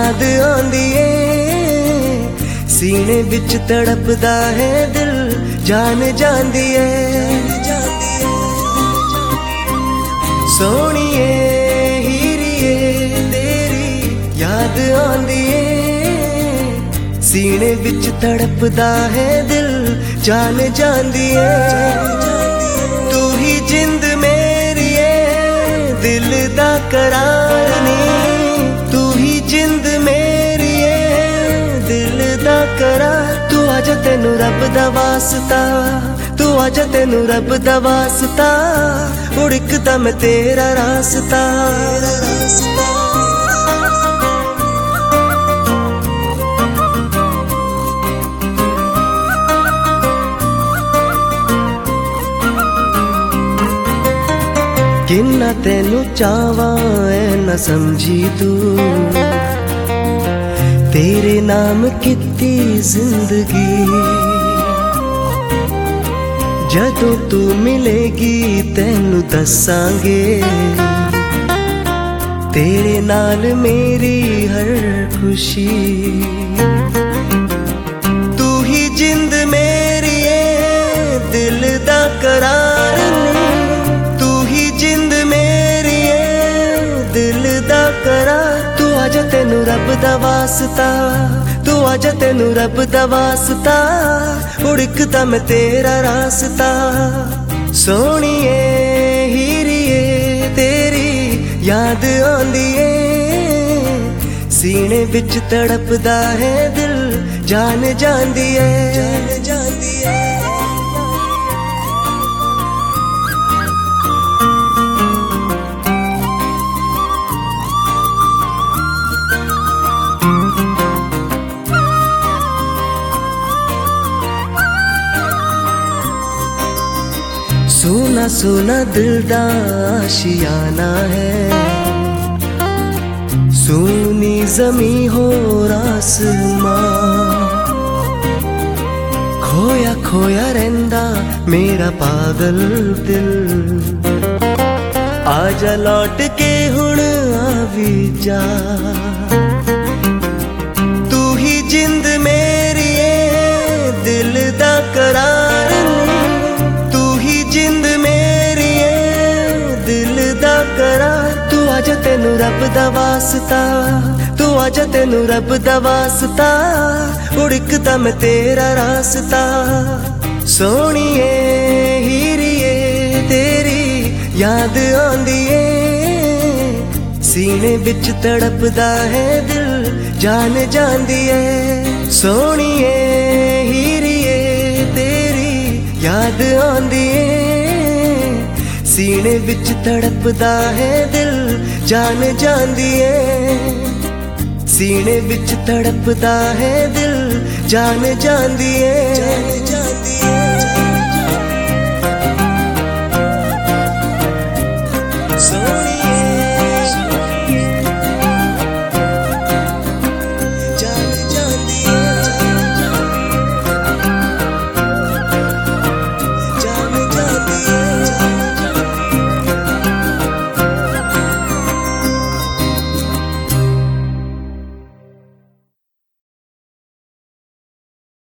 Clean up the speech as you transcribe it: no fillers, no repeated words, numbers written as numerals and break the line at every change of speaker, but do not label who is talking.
याद आंदी ए, सीने विच तड़पदा है दिल, जान जांदी ए। सोहणीए हीरीए तेरी याद आंदी ए, सीने विच तड़पदा है दिल, जान जांदी ए। तू ही जिंद मेरी ए, दिल दा करार नी, तू ही जिंद मेरी ए, दिल दा करार। तू आजा तेनू रब दा वास्ता, तू आजा तेनू रब दा वास्ता, उड़कदा मैं तेरा रास्ता। किन्ना तेनू चाहवां ऐ न समझी तू, तेरे नाम कित्ती जिंदगी। जदों तू मिलेगी तेनू दसांगे, तेरे नाल मेरी हर खुशी। तू ही जिंद मेरी ए, दिल दा करार नी, तू ही जिंद मेरी ए, दिल दा करार। तू आजा तेनू रब दा वास्ता, तू आजा तेनू रब दा वास्ता, उड़कदा मैं तेरा रास्ता। सोहणीए हीरीए तेरी याद आंदी ए, सीने विच तड़पदा है दिल, जान जांदी ए, जान जांदी ए। सोना सोना दिल दा आशियाना है, सोनी जमी हो आसमां। खोया खोया रहिंदा मेरा पागल दिल, आजा लौट के हुण आवी जा। तू ही जिंद मेरी ए, दिल दा करार नी, तू ही जिंद मेरी ए, दिल दा करार। तू आजा तेनू रब दा वास्ता, तू आजा तेनू रब दा वास्ता, उड़कदा मैं तेरा रास्ता। सोहणीए हीरीए तेरी याद आंदी ए, सीने विच तड़पदा है दिल, जान जांदी ए। सोहणीए हीरीए तेरी याद आंदी ए, सीने विच तड़पदा है दिल, जान जांदी ए। सीने विच तड़पदा है दिल, जान जांदी ए, जान जांदी ए।